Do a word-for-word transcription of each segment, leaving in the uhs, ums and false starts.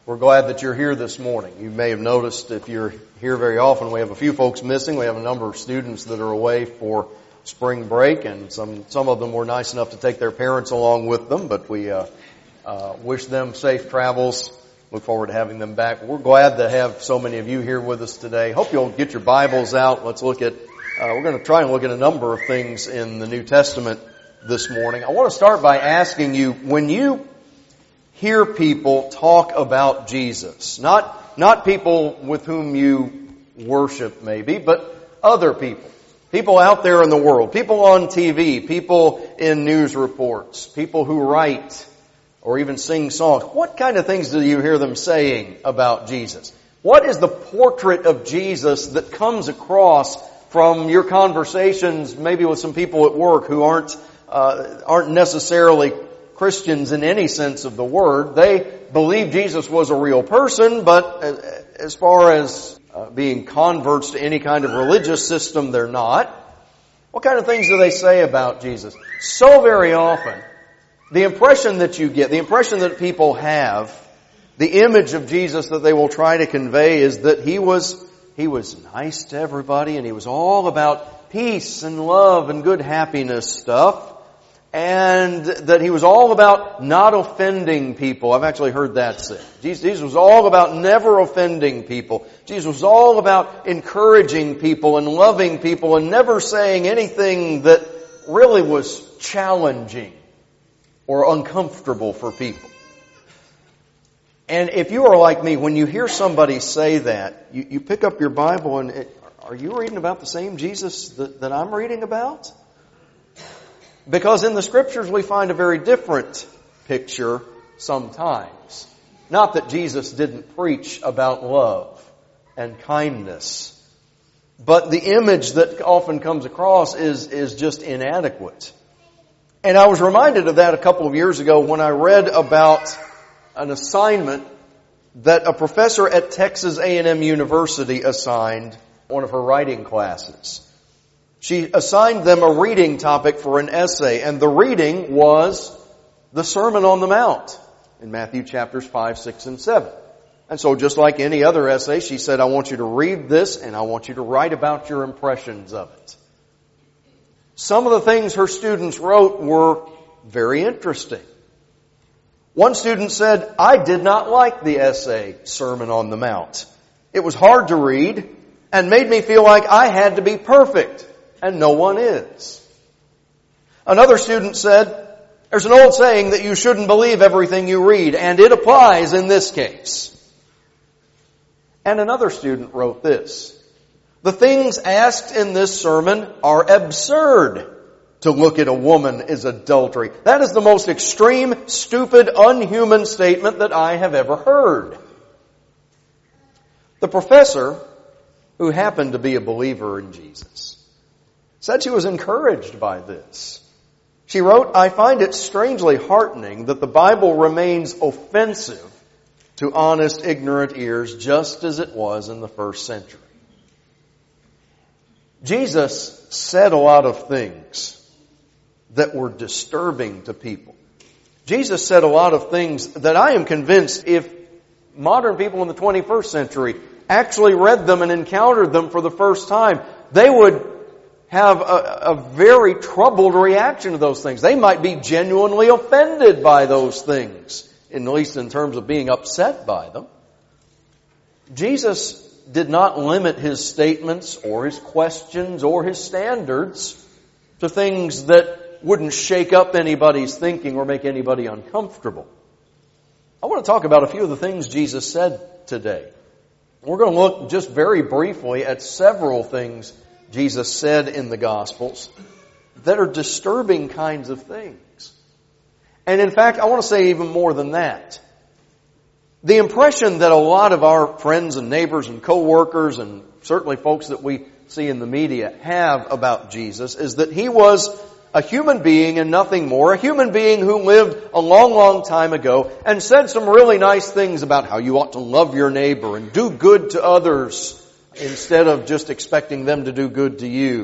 We're glad that you're here this morning. You may have noticed if you're here very often, we have a few folks missing. We have a number of students that are away for spring break, and some some of them were nice enough to take their parents along with them, but we uh, uh, wish them safe travels. Look forward to having them back. We're glad to have so many of you here with us today. Hope you'll get your Bibles out. Let's look at, uh, we're going to try and look at a number of things in the New Testament this morning. I want to start by asking you, when you hear people talk about Jesus, not not people with whom you worship maybe, but other people, people out there in the world, people on T V, people in news reports, people who write or even sing songs, what kind of things do you hear them saying about Jesus? What is the portrait of Jesus that comes across from your conversations maybe with some people at work who aren't uh, aren't necessarily Christians in any sense of the word? They believe Jesus was a real person, but as far as uh, being converts to any kind of religious system, they're not. What kind of things do they say about Jesus? So very often, the impression that you get, the impression that people have, the image of Jesus that they will try to convey is that He was, He was nice to everybody, and He was all about peace and love and good happiness stuff. And that He was all about not offending people. I've actually heard that said. Jesus was all about never offending people. Jesus was all about encouraging people and loving people and never saying anything that really was challenging or uncomfortable for people. And if you are like me, when you hear somebody say that, you, you pick up your Bible and it, are you reading about the same Jesus that, that I'm reading about? Because in the Scriptures we find a very different picture sometimes. Not that Jesus didn't preach about love and kindness, but the image that often comes across is, is just inadequate. And I was reminded of that a couple of years ago when I read about an assignment that a professor at Texas A and M University assigned one of her writing classes. She assigned them a reading topic for an essay, and the reading was the Sermon on the Mount in Matthew chapters five, six, and seven. And so just like any other essay, she said, I want you to read this and I want you to write about your impressions of it. Some of the things her students wrote were very interesting. One student said, I did not like the essay Sermon on the Mount. It was hard to read and made me feel like I had to be perfect. And no one is. Another student said, there's an old saying that you shouldn't believe everything you read, and it applies in this case. And another student wrote this, the things asked in this sermon are absurd. To look at a woman is adultery. That is the most extreme, stupid, unhuman statement that I have ever heard. The professor, who happened to be a believer in Jesus, said she was encouraged by this. She wrote, I find it strangely heartening that the Bible remains offensive to honest, ignorant ears just as it was in the first century. Jesus said a lot of things that were disturbing to people. Jesus said a lot of things that I am convinced if modern people in the twenty-first century actually read them and encountered them for the first time, they would have a, a very troubled reaction to those things. They might be genuinely offended by those things, at least in terms of being upset by them. Jesus did not limit His statements or His questions or His standards to things that wouldn't shake up anybody's thinking or make anybody uncomfortable. I want to talk about a few of the things Jesus said today. We're going to look just very briefly at several things Jesus said in the Gospels that are disturbing kinds of things. And in fact, I want to say even more than that. The impression that a lot of our friends and neighbors and co-workers and certainly folks that we see in the media have about Jesus is that He was a human being and nothing more, a human being who lived a long, long time ago and said some really nice things about how you ought to love your neighbor and do good to others instead of just expecting them to do good to you.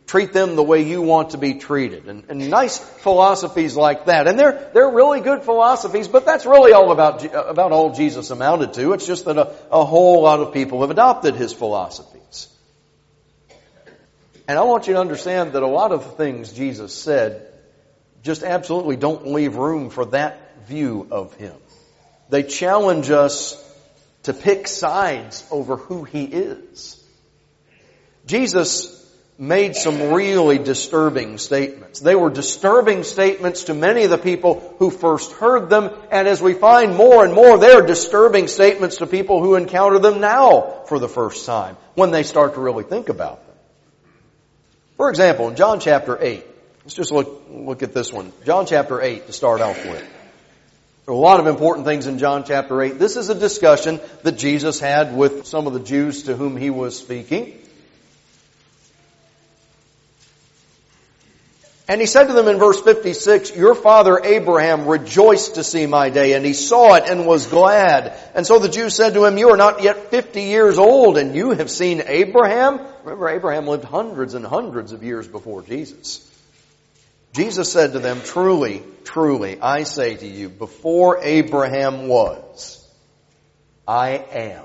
treat them the way you want to be treated. And, and nice philosophies like that. And they're, they're really good philosophies, but that's really all about, about all Jesus amounted to. It's just that a, a whole lot of people have adopted his philosophies. And I want you to understand that a lot of the things Jesus said just absolutely don't leave room for that view of him. They challenge us to pick sides over who he is. Jesus made some really disturbing statements. They were disturbing statements to many of the people who first heard them, and as we find more and more, they are disturbing statements to people who encounter them now for the first time, when they start to really think about them. For example, in John chapter eight, let's just look, look at this one. John chapter eight to start off with. There are a lot of important things in John chapter eight. This is a discussion that Jesus had with some of the Jews to whom he was speaking. And he said to them in verse fifty-six, "Your father Abraham rejoiced to see my day, and he saw it and was glad." And so the Jews said to him, "You are not yet fifty years old, and you have seen Abraham?" Remember, Abraham lived hundreds and hundreds of years before Jesus. Jesus said to them, "Truly, truly, I say to you, before Abraham was, I am."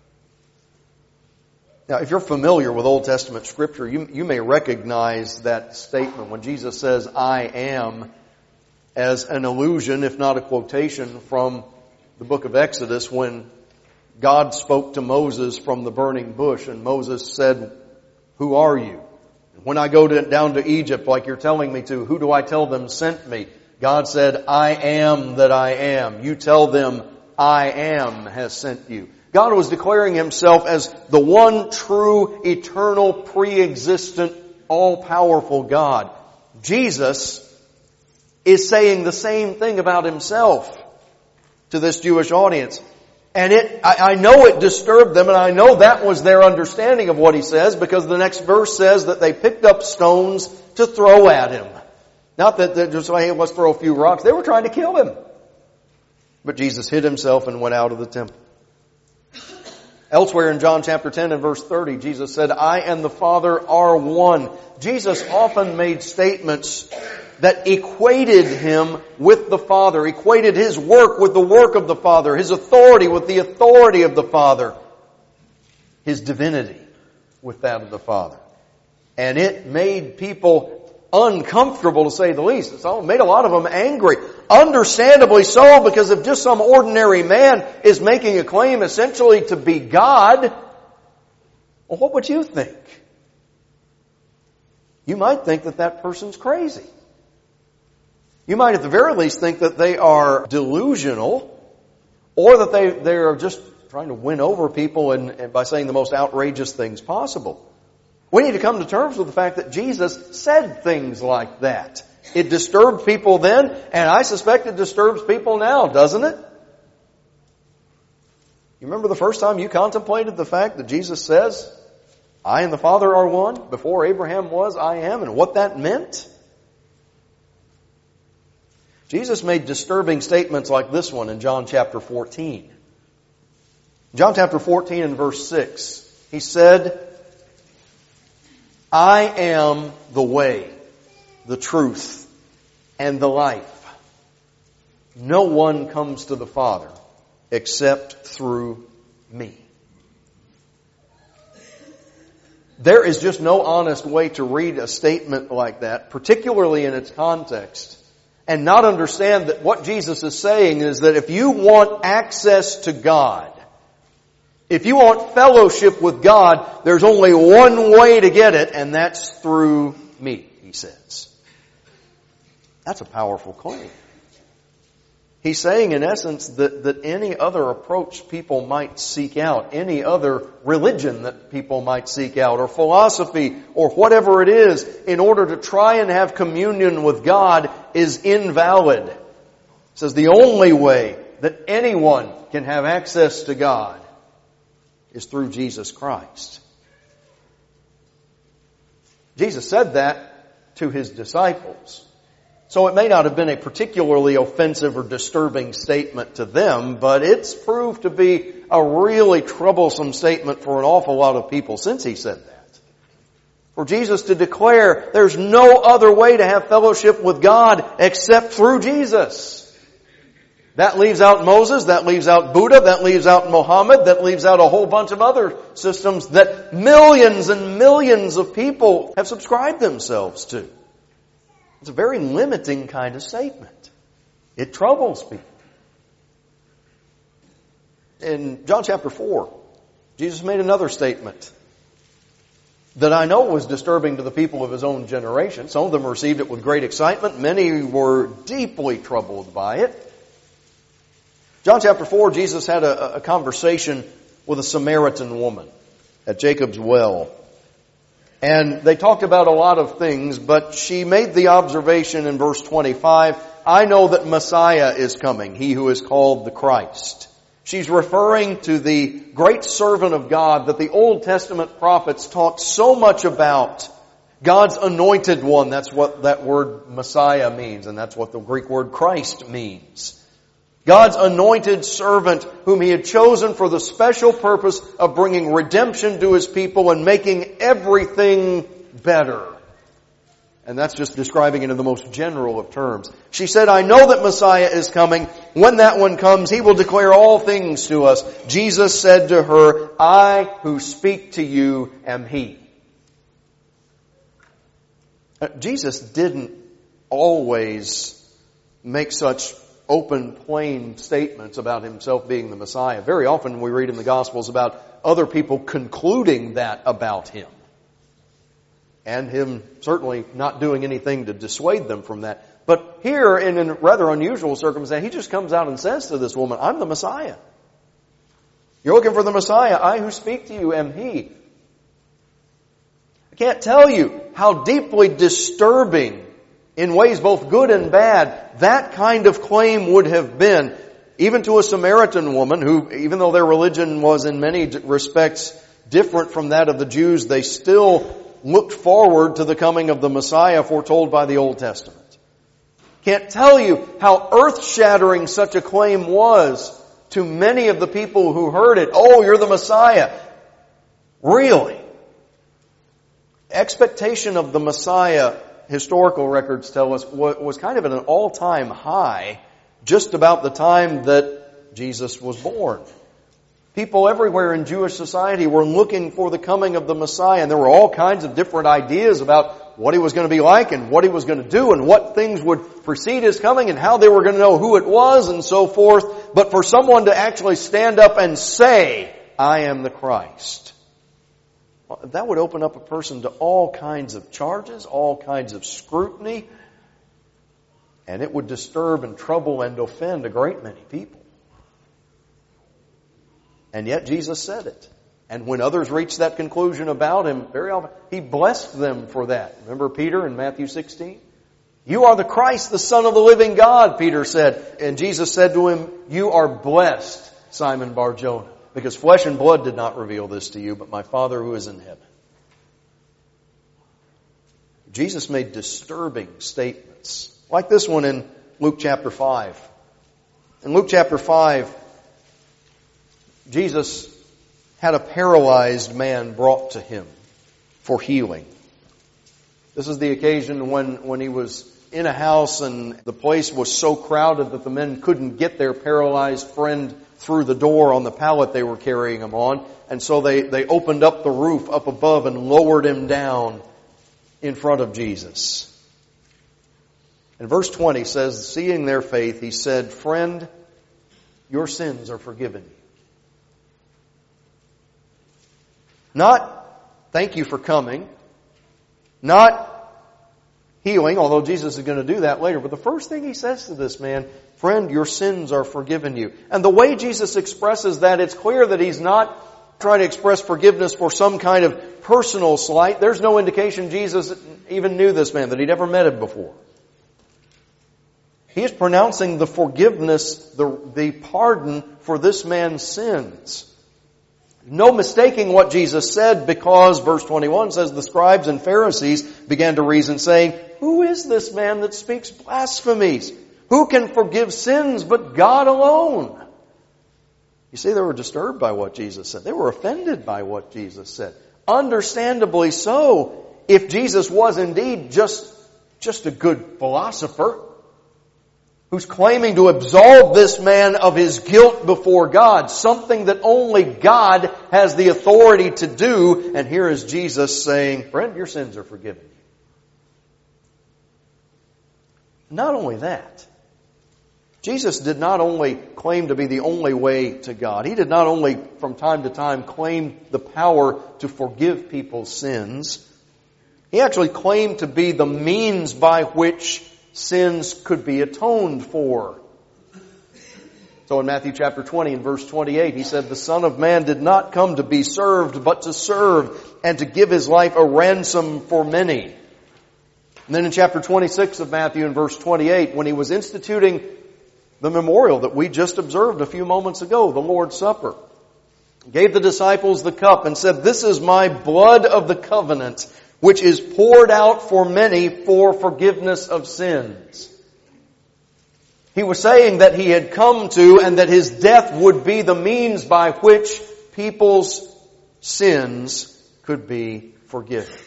Now, if you're familiar with Old Testament Scripture, you, you may recognize that statement when Jesus says, "I am," as an allusion, if not a quotation, from the book of Exodus when God spoke to Moses from the burning bush, and Moses said, "Who are you?" When I go to, down to Egypt like you're telling me to, who do I tell them sent me? God said, "I am that I am." You tell them, "I am has sent you." God was declaring himself as the one true, eternal, pre-existent, all-powerful God. Jesus is saying the same thing about himself to this Jewish audience. And it, I, I know it disturbed them, and I know that was their understanding of what he says, because the next verse says that they picked up stones to throw at him. Not that they're just saying, "Hey, let's throw a few rocks." They were trying to kill him. But Jesus hid himself and went out of the temple. Elsewhere in John chapter ten and verse thirty, Jesus said, "I and the Father are one." Jesus often made statements that equated him with the Father, equated his work with the work of the Father, his authority with the authority of the Father, his divinity with that of the Father. And it made people uncomfortable, to say the least. It made a lot of them angry. Understandably so, because if just some ordinary man is making a claim essentially to be God, well, what would you think? You might think that that person's crazy. You might at the very least think that they are delusional, or that they, they are just trying to win over people and, and by saying the most outrageous things possible. We need to come to terms with the fact that Jesus said things like that. It disturbed people then, and I suspect it disturbs people now, doesn't it? You remember the first time you contemplated the fact that Jesus says, "I and the Father are one"? Before Abraham was, I am, and what that meant? Jesus made disturbing statements like this one in John chapter fourteen. John chapter fourteen and verse six. He said, "I am the way, the truth, and the life. No one comes to the Father except through me." There is just no honest way to read a statement like that, particularly in its context, and not understand that what Jesus is saying is that if you want access to God, if you want fellowship with God, there's only one way to get it, and that's through me, he says. That's a powerful claim. He's saying, in essence, that, that any other approach people might seek out, any other religion that people might seek out, or philosophy, or whatever it is, in order to try and have communion with God is invalid. He says the only way that anyone can have access to God is through Jesus Christ. Jesus said that to his disciples. So it may not have been a particularly offensive or disturbing statement to them, but it's proved to be a really troublesome statement for an awful lot of people since he said that. For Jesus to declare there's no other way to have fellowship with God except through Jesus. That leaves out Moses, that leaves out Buddha, that leaves out Muhammad, that leaves out a whole bunch of other systems that millions and millions of people have subscribed themselves to. It's a very limiting kind of statement. It troubles people. In John chapter four, Jesus made another statement that I know was disturbing to the people of His own generation. Some of them received it with great excitement. Many were deeply troubled by it. John chapter four, Jesus had a, a conversation with a Samaritan woman at Jacob's well. And they talked about a lot of things, but she made the observation in verse twenty-five, I know that Messiah is coming, He who is called the Christ. She's referring to the great servant of God that the Old Testament prophets talked so much about. God's anointed one, that's what that word Messiah means, and that's what the Greek word Christ means. God's anointed servant whom He had chosen for the special purpose of bringing redemption to His people and making everything better. And that's just describing it in the most general of terms. She said, I know that Messiah is coming. When that one comes, He will declare all things to us. Jesus said to her, I who speak to you am He. Jesus didn't always make such open, plain statements about Himself being the Messiah. Very often we read in the Gospels about other people concluding that about Him. And Him certainly not doing anything to dissuade them from that. But here, in a rather unusual circumstance, He just comes out and says to this woman, I'm the Messiah. You're looking for the Messiah. I who speak to you am He. I can't tell you how deeply disturbing, in ways both good and bad, that kind of claim would have been, even to a Samaritan woman who, even though their religion was in many respects different from that of the Jews, they still looked forward to the coming of the Messiah foretold by the Old Testament. Can't tell you how earth-shattering such a claim was to many of the people who heard it. Oh, you're the Messiah. Really? Expectation of the Messiah, historical records tell us, was kind of at an all-time high just about the time that Jesus was born. People everywhere in Jewish society were looking for the coming of the Messiah, and there were all kinds of different ideas about what He was going to be like and what He was going to do and what things would precede His coming and how they were going to know who it was and so forth. But for someone to actually stand up and say, I am the Christ, that would open up a person to all kinds of charges, all kinds of scrutiny, and it would disturb and trouble and offend a great many people. And yet Jesus said it. And when others reached that conclusion about Him, very often, He blessed them for that. Remember Peter in Matthew sixteen? You are the Christ, the Son of the living God, Peter said. And Jesus said to him, you are blessed, Simon Bar-Jonah, because flesh and blood did not reveal this to you, but my Father who is in heaven. Jesus made disturbing statements, like this one in Luke chapter five. In Luke chapter five, Jesus had a paralyzed man brought to Him for healing. This is the occasion when, when He was in a house and the place was so crowded that the men couldn't get their paralyzed friend through the door on the pallet they were carrying him on. And so they, they opened up the roof up above and lowered him down in front of Jesus. And verse twenty says, seeing their faith, He said, friend, your sins are forgiven you. Not, thank you for coming. Not healing, although Jesus is going to do that later. But the first thing He says to this man, friend, your sins are forgiven you. And the way Jesus expresses that, it's clear that He's not trying to express forgiveness for some kind of personal slight. There's no indication Jesus even knew this man, that He'd ever met him before. He is pronouncing the forgiveness, the, the pardon for this man's sins. No mistaking what Jesus said, because verse twenty-one says the scribes and Pharisees began to reason, saying, who is this man that speaks blasphemies? Who can forgive sins but God alone? You see, they were disturbed by what Jesus said. They were offended by what Jesus said. Understandably so. if Jesus was indeed just, just a good philosopher who's claiming to absolve this man of his guilt before God, something that only God has the authority to do, and here is Jesus saying, friend, your sins are forgiven you. Not only that, Jesus did not only claim to be the only way to God. He did not only from time to time claim the power to forgive people's sins. He actually claimed to be the means by which sins could be atoned for. So in Matthew chapter twenty and verse twenty-eight, He said, the Son of Man did not come to be served, but to serve and to give His life a ransom for many. And then in chapter twenty-six of Matthew and verse twenty-eight, when He was instituting the memorial that we just observed a few moments ago, the Lord's Supper, gave the disciples the cup and said, this is my blood of the covenant, which is poured out for many for forgiveness of sins. He was saying that He had come to and that His death would be the means by which people's sins could be forgiven.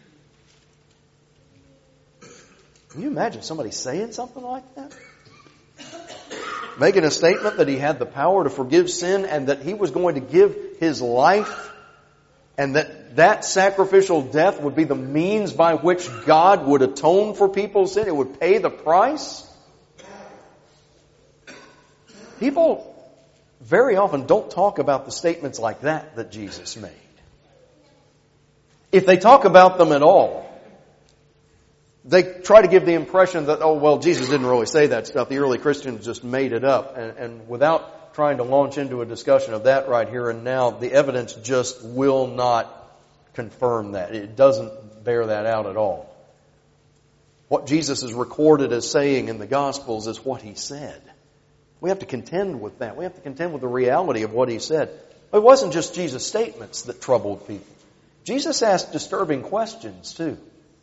Can you imagine somebody saying something like that? Making a statement that He had the power to forgive sin and that He was going to give His life and that that sacrificial death would be the means by which God would atone for people's sin. It would pay the price. People very often don't talk about the statements like that that Jesus made. If they talk about them at all, they try to give the impression that, oh, well, Jesus didn't really say that stuff. The early Christians just made it up. And, and without trying to launch into a discussion of that right here and now, the evidence just will not confirm that. It doesn't bear that out at all. What Jesus is recorded as saying in the Gospels is what He said. We have to contend with that. We have to contend with the reality of what He said. It wasn't just Jesus' statements that troubled people. Jesus asked disturbing questions too.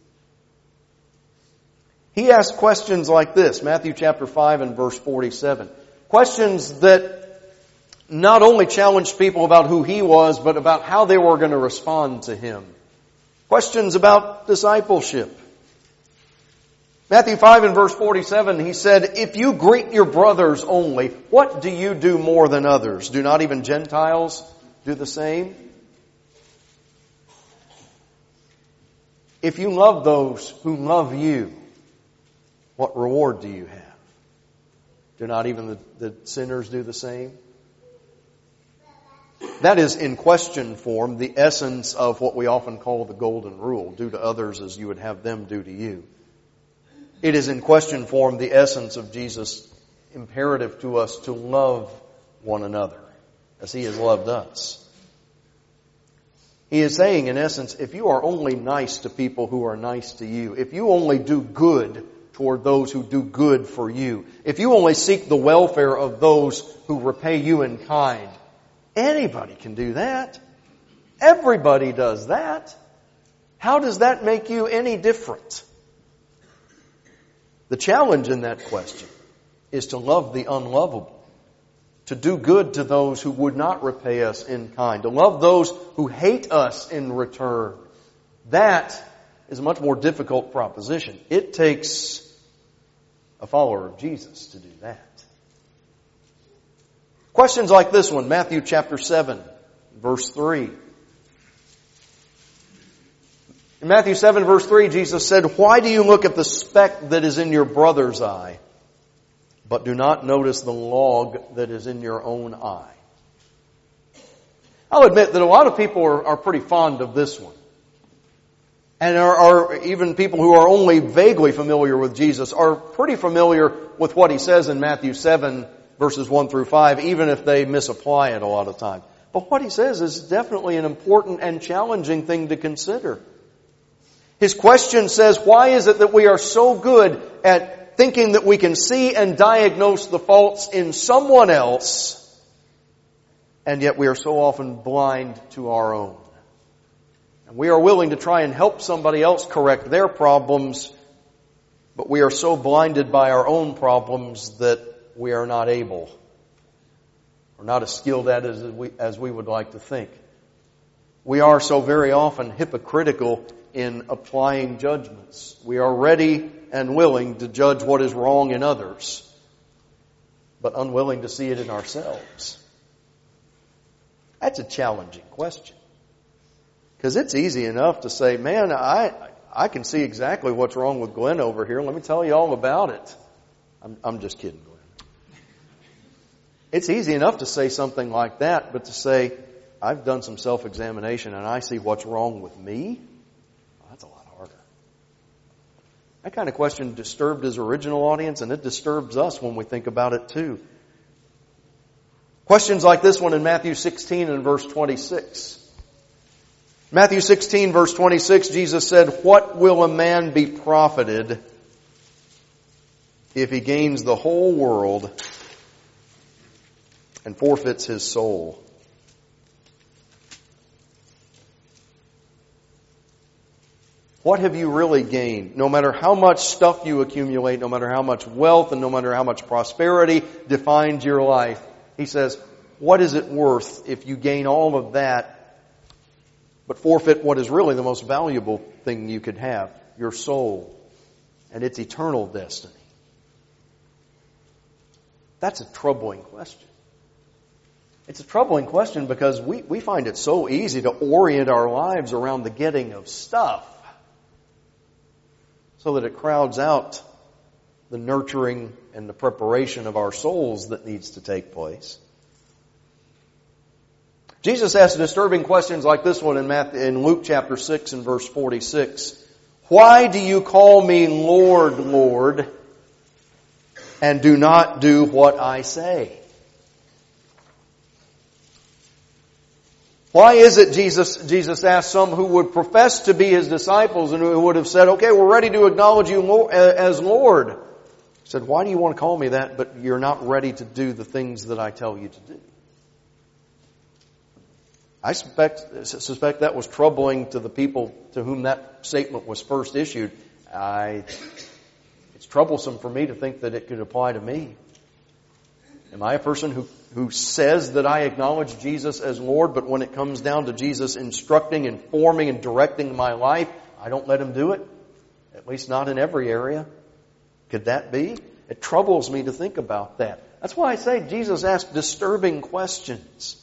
He asked questions like this, Matthew chapter five and verse forty-seven. Questions that not only challenged people about who He was, but about how they were going to respond to Him. Questions about discipleship. Matthew five and verse forty-seven, He said, if you greet your brothers only, what do you do more than others? Do not even Gentiles do the same? If you love those who love you, what reward do you have? Do not even the, the sinners do the same? That is in question form the essence of what we often call the golden rule. Do to others as you would have them do to you. It is in question form the essence of Jesus' imperative to us to love one another as He has loved us. He is saying in essence, if you are only nice to people who are nice to you, if you only do good toward those who do good for you, if you only seek the welfare of those who repay you in kind, anybody can do that. Everybody does that. How does that make you any different? The challenge in that question is to love the unlovable, to do good to those who would not repay us in kind, to love those who hate us in return. That is a much more difficult proposition. It takes a follower of Jesus to do that. Questions like this one, Matthew chapter seven, verse three. In Matthew seven, verse three, Jesus said, why do you look at the speck that is in your brother's eye, but do not notice the log that is in your own eye? I'll admit that a lot of people are, are pretty fond of this one. And are, are even people who are only vaguely familiar with Jesus are pretty familiar with what He says in Matthew seven, verses one through five, even if they misapply it a lot of time. But what He says is definitely an important and challenging thing to consider. His question says, why is it that we are so good at thinking that we can see and diagnose the faults in someone else, and yet we are so often blind to our own? And we are willing to try and help somebody else correct their problems, but we are so blinded by our own problems that we are not able, or not as skilled at it as we, as we would like to think. we are so very often hypocritical in applying judgments. We are ready and willing to judge what is wrong in others, but unwilling to see it in ourselves. That's a challenging question. Because it's easy enough to say, man, I I can see exactly what's wrong with Glenn over here. Let me tell you all about it. I'm, I'm just kidding, Glenn. It's easy enough to say something like that, but to say, I've done some self-examination and I see what's wrong with me, well, that's a lot harder. That kind of question disturbed his original audience, and it disturbs us when we think about it too. Questions like this one in Matthew sixteen and verse twenty-six. Matthew sixteen, verse twenty-six, Jesus said, "What will a man be profited if he gains the whole world and forfeits his soul?" What have you really gained? No matter how much stuff you accumulate, no matter how much wealth and no matter how much prosperity defines your life, he says, what is it worth if you gain all of that but forfeit what is really the most valuable thing you could have, your soul and its eternal destiny? That's a troubling question. It's a troubling question because we, we find it so easy to orient our lives around the getting of stuff so that it crowds out the nurturing and the preparation of our souls that needs to take place. Jesus asked disturbing questions like this one in Matthew, in Luke chapter six and verse forty-six. "Why do you call me Lord, Lord, and do not do what I say?" Why is it, Jesus, Jesus asked some who would profess to be His disciples and who would have said, okay, we're ready to acknowledge you as Lord. He said, why do you want to call me that, but you're not ready to do the things that I tell you to do? I suspect, suspect that was troubling to the people to whom that statement was first issued. I, it's troublesome for me to think that it could apply to me. Am I a person who, who says that I acknowledge Jesus as Lord, but when it comes down to Jesus instructing, informing, and directing my life, I don't let Him do it? At least not in every area. Could that be? It troubles me to think about that. That's why I say Jesus asked disturbing questions.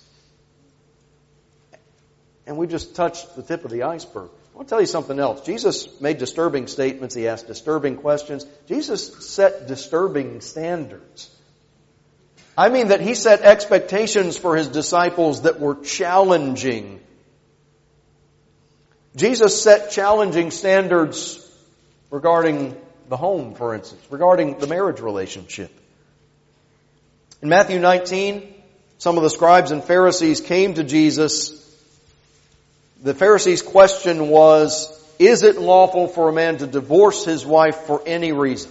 And we just touched the tip of the iceberg. I want to tell you something else. Jesus made disturbing statements. He asked disturbing questions. Jesus set disturbing standards. I mean that He set expectations for His disciples that were challenging. Jesus set challenging standards regarding the home, for instance, regarding the marriage relationship. In Matthew nineteen, some of the scribes and Pharisees came to Jesus. The Pharisees' question was, is it lawful for a man to divorce his wife for any reason?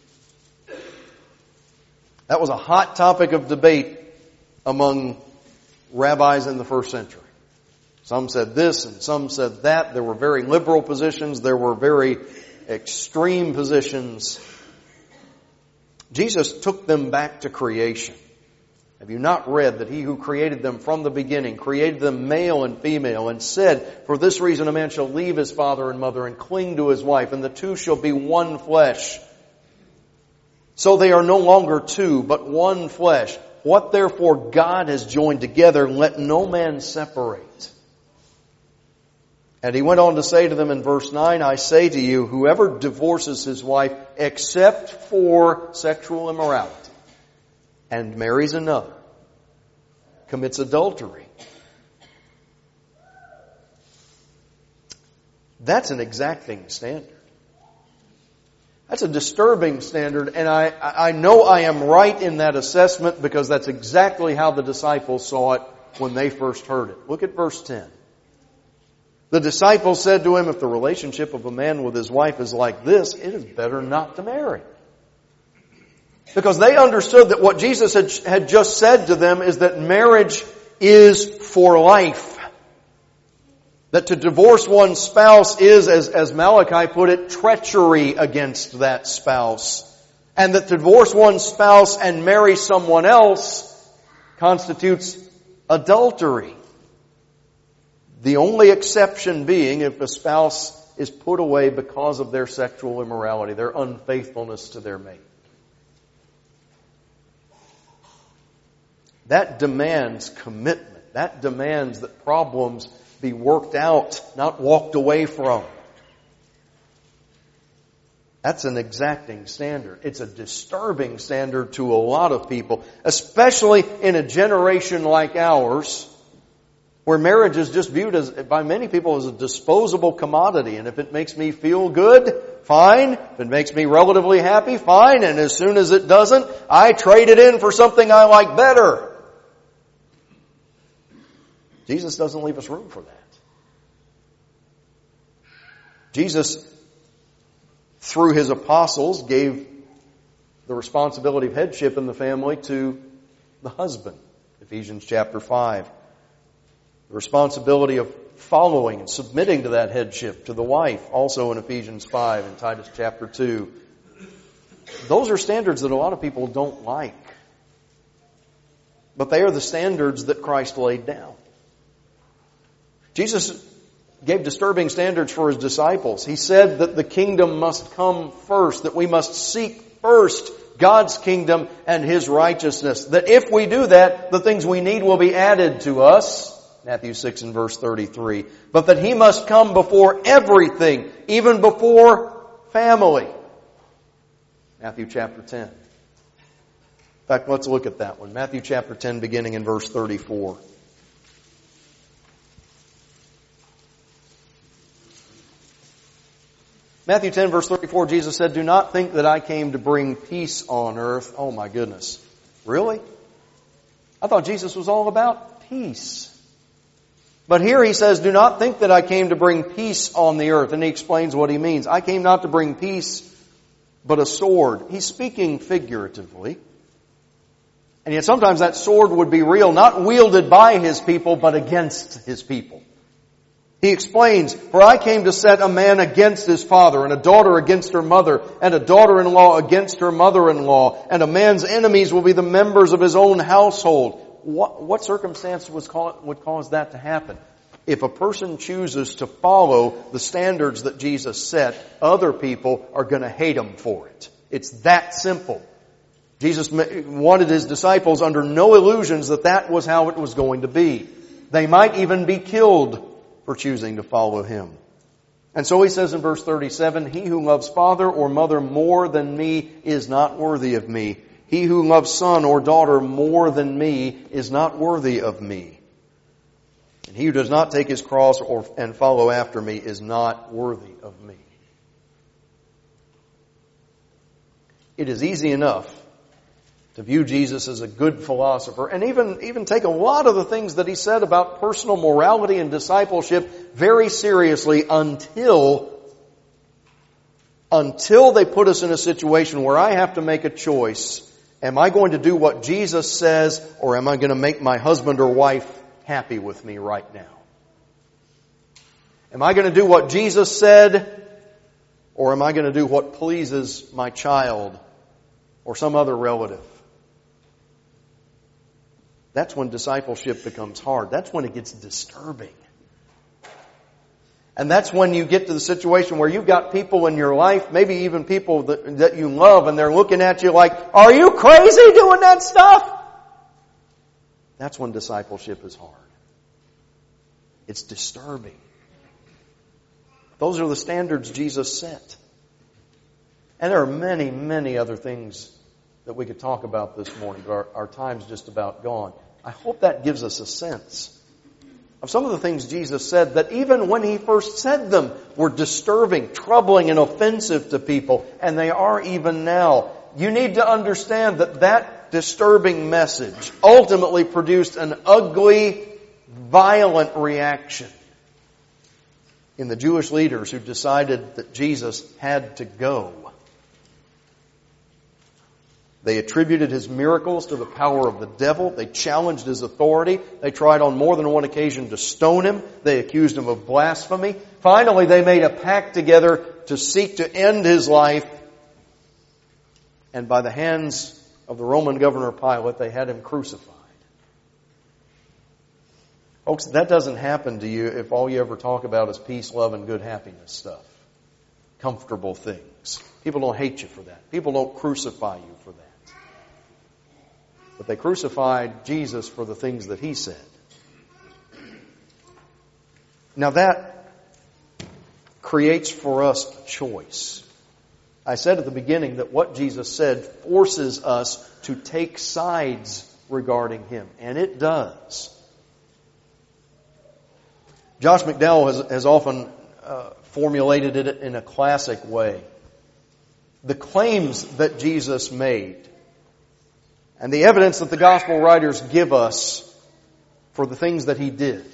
That was a hot topic of debate among rabbis in the first century. Some said this and some said that. There were very liberal positions. There were very extreme positions. Jesus took them back to creation. Have you not read that He who created them from the beginning created them male and female and said, for this reason a man shall leave his father and mother and cling to his wife, and the two shall be one flesh. So they are no longer two, but one flesh. What therefore God has joined together, let no man separate. And He went on to say to them in verse nine, I say to you, whoever divorces his wife except for sexual immorality and marries another commits adultery. That's an exacting standard. That's a disturbing standard, and I, I know I am right in that assessment because that's exactly how the disciples saw it when they first heard it. Look at verse ten. The disciples said to Him, if the relationship of a man with his wife is like this, it is better not to marry. Because they understood that what Jesus had, had just said to them is that marriage is for life. That to divorce one's spouse is, as, as Malachi put it, treachery against that spouse. And that to divorce one's spouse and marry someone else constitutes adultery. The only exception being if a spouse is put away because of their sexual immorality, their unfaithfulness to their mate. That demands commitment. That demands that problems be worked out, not walked away from. That's an exacting standard. It's a disturbing standard to a lot of people, especially in a generation like ours, where marriage is just viewed as, by many people, as a disposable commodity. And if it makes me feel good, fine. If it makes me relatively happy, fine. And as soon as it doesn't, I trade it in for something I like better. Jesus doesn't leave us room for that. Jesus, through His apostles, gave the responsibility of headship in the family to the husband. Ephesians chapter five. The responsibility of following and submitting to that headship to the wife, also in Ephesians five and Titus chapter two. Those are standards that a lot of people don't like. But they are the standards that Christ laid down. Jesus gave disturbing standards for His disciples. He said that the kingdom must come first, that we must seek first God's kingdom and His righteousness. That if we do that, the things we need will be added to us. Matthew six and verse thirty-three. But that He must come before everything, even before family. Matthew chapter ten. In fact, let's look at that one. Matthew chapter ten, beginning in verse thirty-four. Matthew ten, verse thirty-four, Jesus said, "Do not think that I came to bring peace on earth." Oh my goodness. Really? I thought Jesus was all about peace. But here He says, "Do not think that I came to bring peace on the earth." And He explains what He means. I came not to bring peace, but a sword. He's speaking figuratively. And yet sometimes that sword would be real, not wielded by His people, but against His people. He explains, "For I came to set a man against his father, and a daughter against her mother, and a daughter-in-law against her mother-in-law, and a man's enemies will be the members of his own household." What, what circumstance was cause, would cause that to happen? If a person chooses to follow the standards that Jesus set, other people are going to hate him for it. It's that simple. Jesus wanted His disciples under no illusions that that was how it was going to be. They might even be killed for choosing to follow Him. And so He says in verse thirty-seven, "He who loves father or mother more than me is not worthy of me. He who loves son or daughter more than me is not worthy of me. And he who does not take his cross or and follow after me is not worthy of me." It is easy enough to view Jesus as a good philosopher and even, even take a lot of the things that He said about personal morality and discipleship very seriously until, until they put us in a situation where I have to make a choice. Am I going to do what Jesus says, or am I going to make my husband or wife happy with me right now? Am I going to do what Jesus said, or am I going to do what pleases my child or some other relative? That's when discipleship becomes hard. That's when it gets disturbing. And that's when you get to the situation where you've got people in your life, maybe even people that, that you love, and they're looking at you like, "Are you crazy doing that stuff?" That's when discipleship is hard. It's disturbing. Those are the standards Jesus set. And there are many, many other things that we could talk about this morning, but our, our time's just about gone. I hope that gives us a sense of some of the things Jesus said that even when He first said them were disturbing, troubling, and offensive to people, and they are even now. You need to understand that that disturbing message ultimately produced an ugly, violent reaction in the Jewish leaders who decided that Jesus had to go. They attributed His miracles to the power of the devil. They challenged His authority. They tried on more than one occasion to stone Him. They accused Him of blasphemy. Finally, they made a pact together to seek to end His life. And by the hands of the Roman governor Pilate, they had Him crucified. Folks, that doesn't happen to you if all you ever talk about is peace, love, and good happiness stuff. Comfortable things. People don't hate you for that. People don't crucify you for that. But they crucified Jesus for the things that He said. Now that creates for us a choice. I said at the beginning that what Jesus said forces us to take sides regarding Him. And it does. Josh McDowell has, has often uh, formulated it in a classic way. The claims that Jesus made and the evidence that the gospel writers give us for the things that He did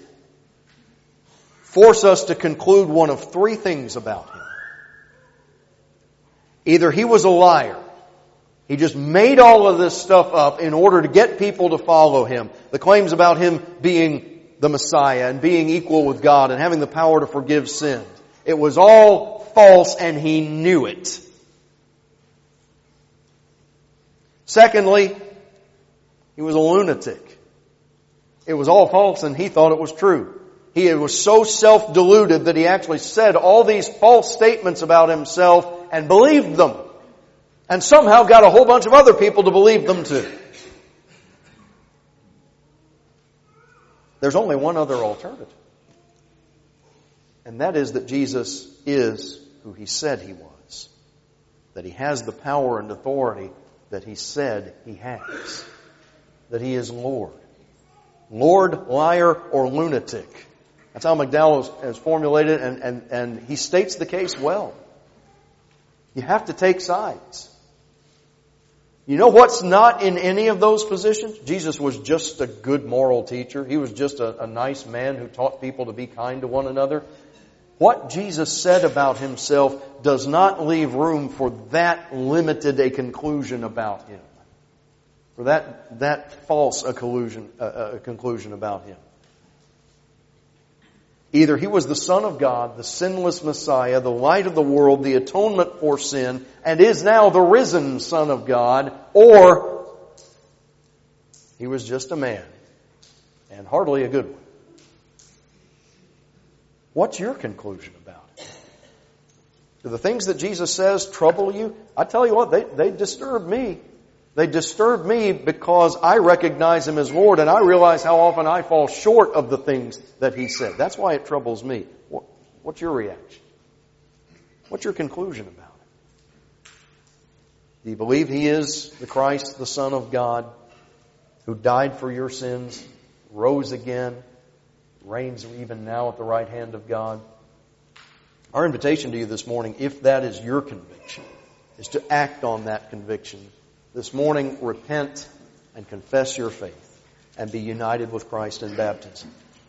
force us to conclude one of three things about Him. Either He was a liar. He just made all of this stuff up in order to get people to follow Him. The claims about Him being the Messiah and being equal with God and having the power to forgive sin. It was all false and He knew it. Secondly, He was a lunatic. It was all false and He thought it was true. He was so self-deluded that He actually said all these false statements about Himself and believed them. And somehow got a whole bunch of other people to believe them too. There's only one other alternative. And that is that Jesus is who He said He was. That He has the power and authority that He said He has. That He is Lord. Lord, liar, or lunatic. That's how McDowell has formulated it, and, and, and he states the case well. You have to take sides. You know what's not in any of those positions? Jesus was just a good moral teacher. He was just a, a nice man who taught people to be kind to one another. What Jesus said about Himself does not leave room for that limited a conclusion about Him. For that, that false a conclusion, a, a conclusion about Him. Either He was the Son of God, the sinless Messiah, the light of the world, the atonement for sin, and is now the risen Son of God, or He was just a man, and hardly a good one. What's your conclusion about it? Do the things that Jesus says trouble you? I tell you what, they, they disturb me. They disturb me because I recognize Him as Lord and I realize how often I fall short of the things that He said. That's why it troubles me. What, what's your reaction? What's your conclusion about it? Do you believe He is the Christ, the Son of God, who died for your sins, rose again, reigns even now at the right hand of God? Our invitation to you this morning, if that is your conviction, is to act on that conviction. This morning, repent and confess your faith and be united with Christ in baptism.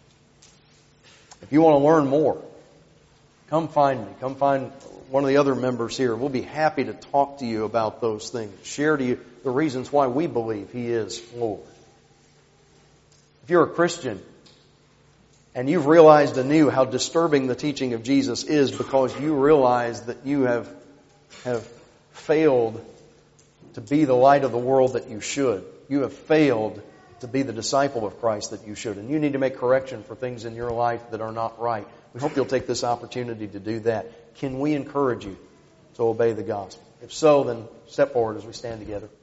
If you want to learn more, come find me. Come find one of the other members here. We'll be happy to talk to you about those things. Share to you the reasons why we believe He is Lord. If you're a Christian and you've realized anew how disturbing the teaching of Jesus is because you realize that you have, have failed to be the light of the world that you should. You have failed to be the disciple of Christ that you should. And you need to make correction for things in your life that are not right. We hope you'll take this opportunity to do that. Can we encourage you to obey the gospel? If so, then step forward as we stand together.